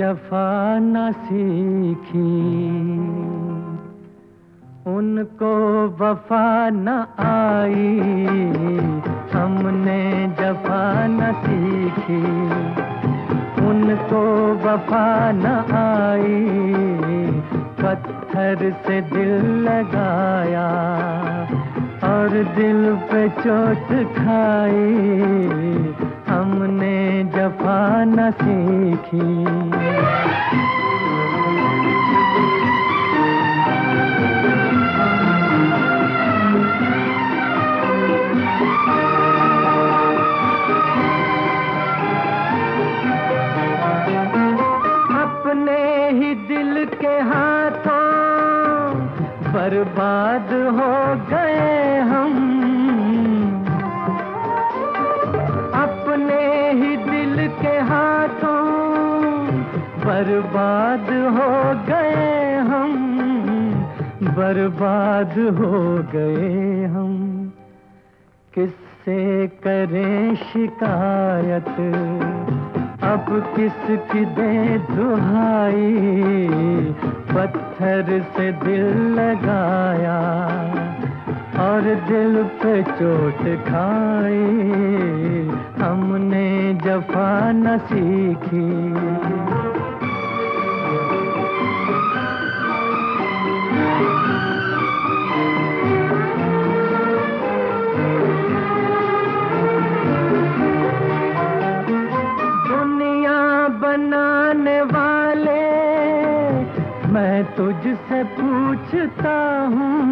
जफा न सीखी, उनको वफा न आई। हमने जफा न सीखी, उनको वफा न आई। पत्थर से दिल लगाया और दिल पे चोट खाई। हमने जफा न सीखी। अपने ही दिल के हाथों बर्बाद हो गए हम। अपने ही दिल के हाथों बर्बाद हो गए हम। बर्बाद हो गए हम। किससे करें शिकायत, अब किसकी दे दुहाई। पत्थर से दिल लगाया और दिल पे चोट खाई। हमने जफा न सीखी। बनाने वाले मैं तुझसे पूछता हूँ।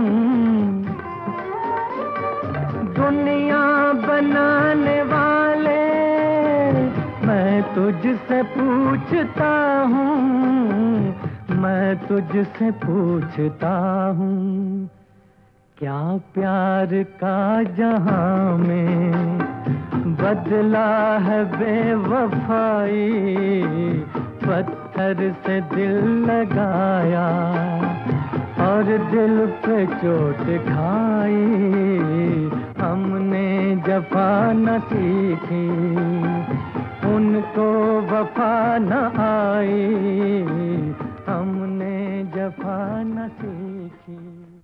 दुनिया बनाने वाले मैं तुझसे पूछता हूँ। मैं तुझसे पूछता हूँ, क्या प्यार का जहां में बदला है बेवफाई। पत्थर से दिल लगाया और दिल पे चोट खाई। हमने जफा न सीखी, उनको वफा न आई। हमने जफा न सीखी।